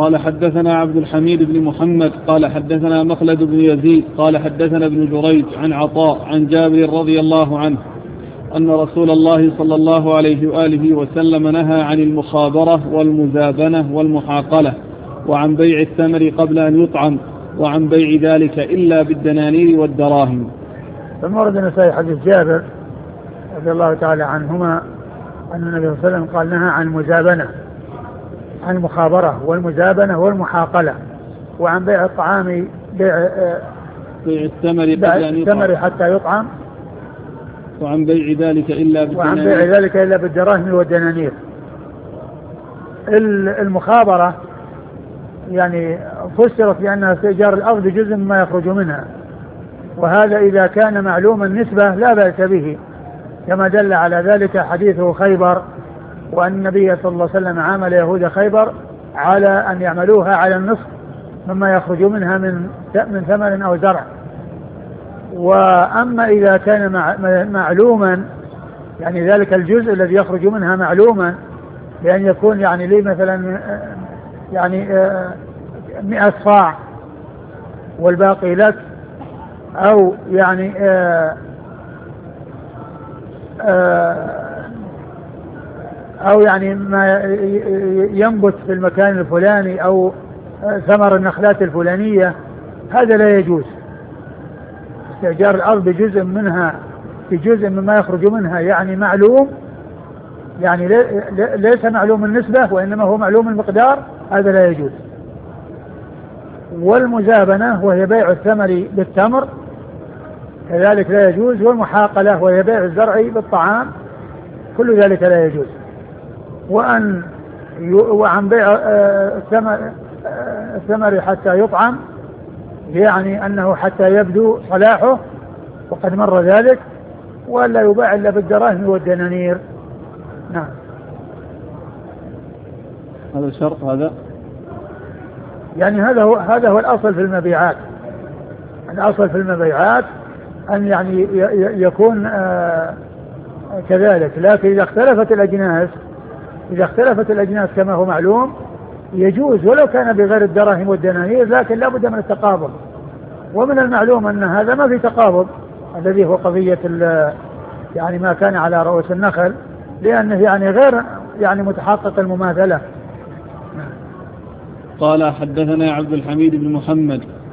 قال حدثنا عبد الحميد بن محمد قال حدثنا مخلد بن يزيد قال حدثنا ابن جريج عن عطاء عن جابر رضي الله عنه أن رسول الله صلى الله عليه وآله وسلم نهى عن المخابرة والمزابنة والمحاقلة وعن بيع الثمر قبل أن يطعم وعن بيع ذلك إلا بالدنانير والدراهم. ثم ورد النسائي حديث جابر رضي الله تعالى عنهما أن النبي صلى الله عليه وسلم قال نهى عن المزابنة، عن المخابرة والمزابنة والمحاقلة، وعن بيع الطعام بيع الثمر حتى يطعم، وعن بيع ذلك إلا بالدراهم والدنانير. المخابرة يعني فسرت بأنها استئجار الأرض جزء مما يخرج منها، وهذا إذا كان معلوم النسبة لا بأس به، كما دل على ذلك حديث خيبر، وأن النبي صلى الله عليه وسلم عامل يهود خيبر على أن يعملوها على النصف مما يخرج منها من ثمر أو زرع. وأما إذا كان معلوما يعني ذلك الجزء الذي يخرج منها معلوما، بأن يكون يعني لي مثلا يعني 100 صاع والباقي لك، أو يعني أو يعني ما ينبت في المكان الفلاني أو ثمر النخلات الفلانية، هذا لا يجوز. استئجار الأرض بجزء منها في جزء مما يخرج منها يعني معلوم، يعني ليس معلوم النسبة وإنما هو معلوم المقدار، هذا لا يجوز. والمزابنة وهي بيع الثمر بالتمر كذلك لا يجوز، والمحاقلة وهي بيع الزرع بالطعام كل ذلك لا يجوز. وعن بيع الثمر حتى يطعم يعني أنه حتى يبدو صلاحه، وقد مر ذلك، ولا يباع إلا بالدراهم والدنانير. نعم. هذا الشرط هذا يعني هذا هو الأصل في المبيعات. الأصل في المبيعات أن يعني يكون كذلك، لكن إذا اختلفت الأجناس كما هو معلوم يجوز ولو كان بغير الدراهم والدنانير، لكن لا بد من التقابض. ومن المعلوم أن هذا ما في تقابض، الذي هو قضية يعني ما كان على رؤوس النخل، لأنه يعني غير يعني متحقق المماثلة. قال حدثنا عبد الحميد بن محمد